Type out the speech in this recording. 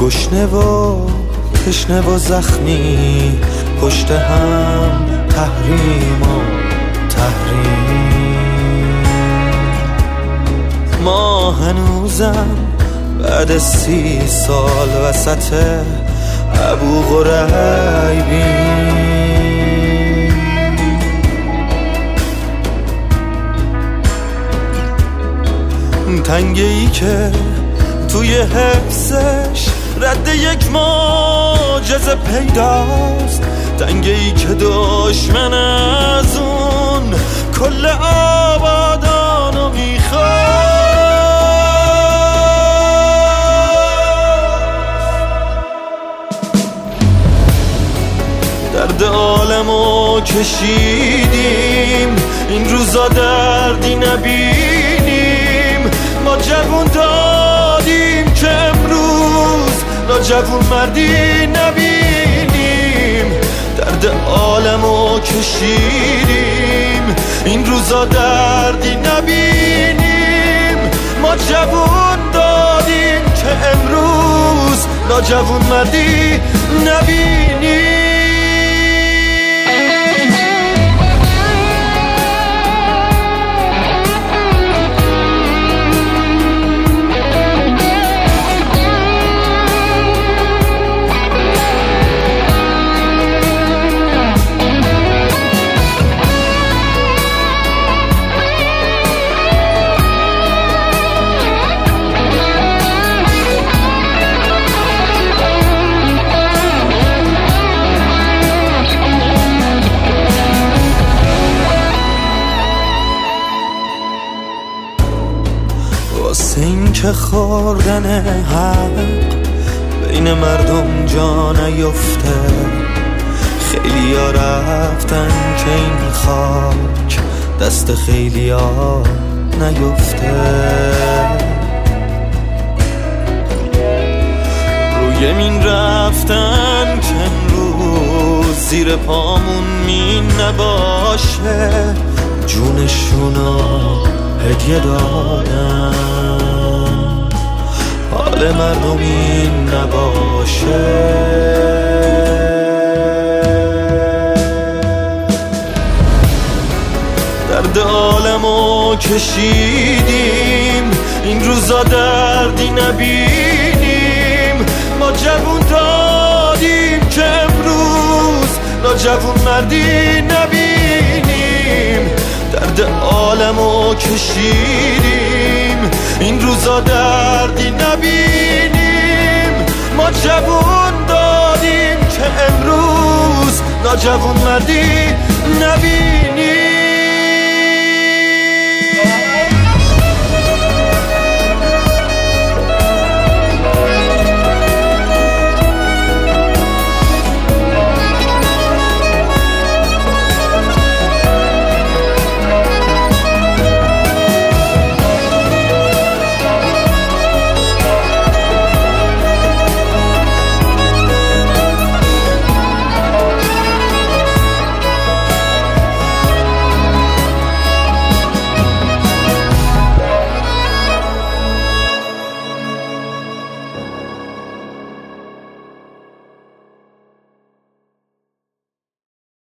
گشنه و تشنه و زخمی، پشت هم تحریم و تحریم. ما هنوزم بعد 30 سال وسط ابو غریبیم. تنگه ای که توی حفظش رد یک معجزه پیداست، تنگه ای که دشمن از اون کل آبادانو میخواد. درد عالمو کشیدیم، این روزا دردی نبینیم. ما جوون دادیم که امروز ناجوون مردی نبینیم. درد عالمو کشیدیم، این روزا دردی نبینیم. ما جوون دادیم که امروز ناجوون مردی نبینیم. واسه این که خوردن حق بین مردم جا نیفته، خیلی ها رفتن که این خاک دست خیلی ها نیفته. روی این رفتن که امروز زیر پامون می نباشه، جونشونو هدیه دادن. حال مردم این نباشه، درد عالمو کشیدیم، این روزا دردی نبینیم. ما جوون دادیم که امروز ناجوون مردی نبینیم. درد عالمو کشیدیم، این روزا دردی نبینیم. ما جوون دادیم که امروز ناجوون مردی نبینیم.